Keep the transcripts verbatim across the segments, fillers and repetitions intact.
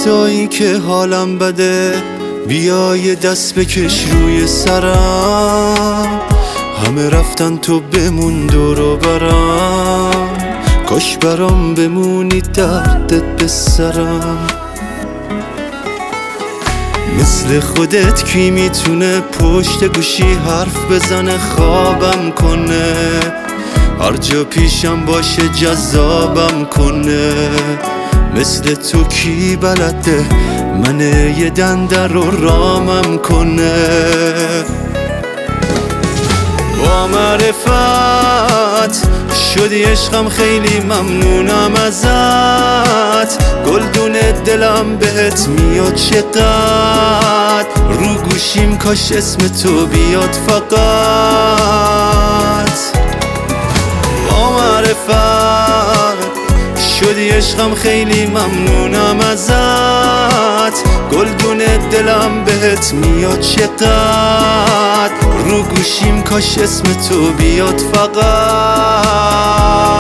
وقتایی که حالم بده بیا یه دست بکش روی سرم، همه رفتن تو بمون دور و برم، کاش برام بمونی دردت به سرم. مثل خودت کی میتونه پشت گوشی حرف بزنه خوابم کنه، هر جا پیشم باشه جذابم کنه. مثل تو کی بلده من یه دنده رو رامم کنه. با معرفت شدی عشقم خیلی ممنونم ازت، گلدون دلم بهت میاد چقدر، رو گوشیم کاش اسم تو بیاد فقط. با معرفت شدی عشقم خیلی ممنونم ازت، گلدون دلم بهت میاد چقدر، رو گوشیم کاش اسم تو بیاد فقط.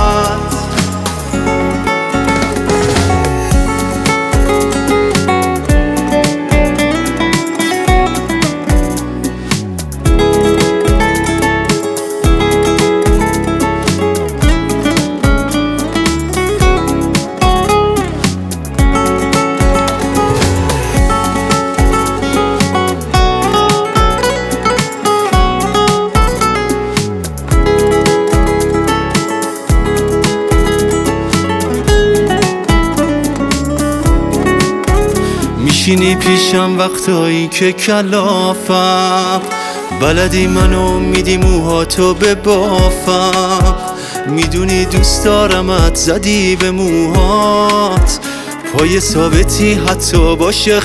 میشینی پیشم وقتایی که کلافم، بلدی منو میدی موهاتو ببافم، میدونی دوست دارمت زدی به موهات، پای ثابتی حتی باشه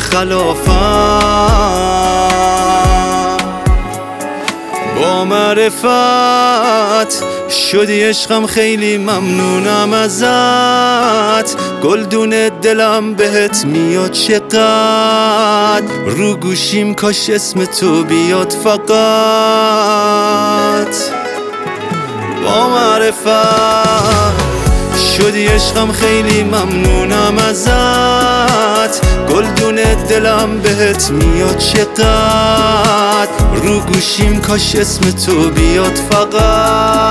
خلافم. با معرفت شدی عشقم خیلی ممنونم ازت، گلدون دلم بهت میاد چقدر، رو گوشیم کاش اسم تو بیاد فقط. با معرفت شدی عشقم خیلی ممنونم ازت، گلدون دلم بهت میاد چقدر، رو گوشیم کاش اسم تو بیاد فقط.